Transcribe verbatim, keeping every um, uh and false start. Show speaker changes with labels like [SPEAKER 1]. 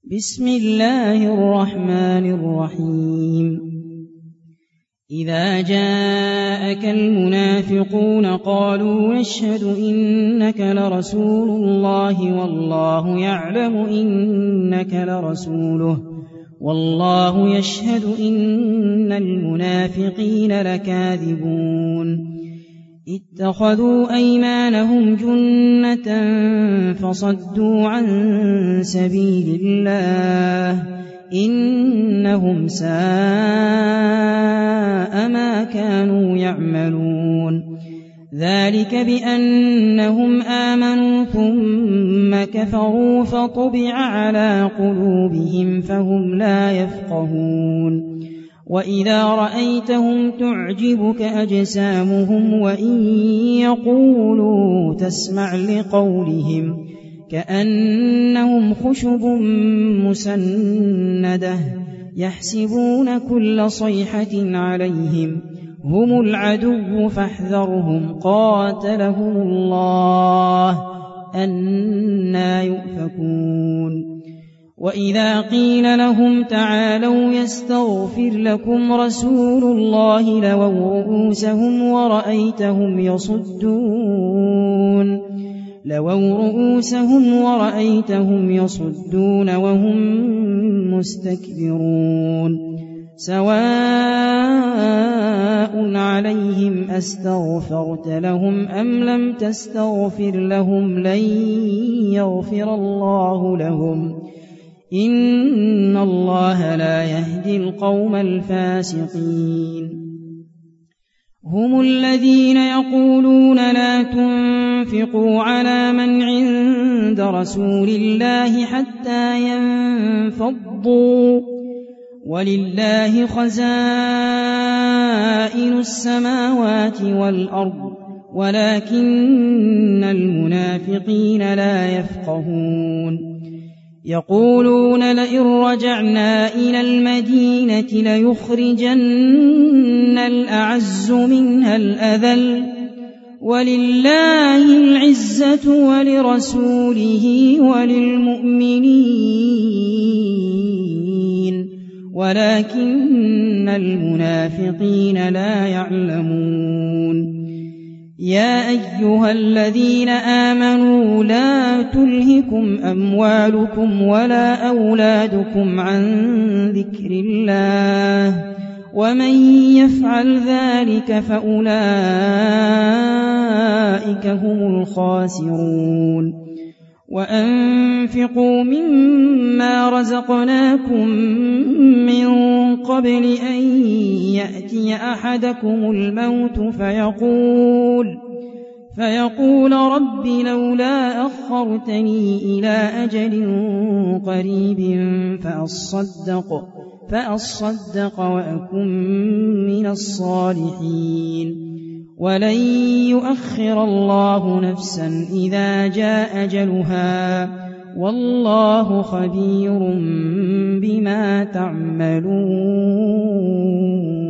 [SPEAKER 1] بسم الله الرحمن الرحيم إذا جاءك المنافقون قالوا نشهد إنك لرسول الله والله يعلم إنك لرسوله والله يشهد إن المنافقين لكاذبون اتخذوا أيمانهم جنة فصدوا عن سبيل الله إنهم ساء ما كانوا يعملون ذلك بأنهم آمنوا ثم كفروا فطبع على قلوبهم فهم لا يفقهون وإذا رأيتهم تعجبك أجسامهم وإن يقولوا تسمع لقولهم كأنهم خشب مسندة يحسبون كل صيحة عليهم هم العدو فاحذرهم قاتلهم الله أنى يؤفكون وإذا قيل لهم تعالوا يستغفر لكم رسول الله لووا رؤوسهم ورأيتهم يصدون لووا رؤوسهم ورأيتهم يصدون وهم مستكبرون سواء عليهم أستغفرت لهم أم لم تستغفر لهم لن يغفر الله لهم إن الله لا يهدي القوم الفاسقين هم الذين يقولون لا تنفقوا على من عند رسول الله حتى ينفضوا ولله خزائن السماوات والأرض ولكن المنافقين لا يفقهون يقولون لئن رجعنا إلى المدينة ليخرجن الأعز منها الأذل ولله العزة ولرسوله وللمؤمنين ولكن المنافقين لا يعلمون يا أيها الذين آمنوا لا تلهكم أموالكم ولا أولادكم عن ذكر الله ومن يفعل ذلك فأولئك هم الخاسرون وأنفقوا مما رزقناكم من قبل أن يأتي أحدكم الموت فيقول فيقول رب لولا أخرتني إلى أجل قريب فأصدق فأصدق وأكن من الصالحين ولن يؤخر الله نفسا إذا جاء أجلها والله خبير بما تعملون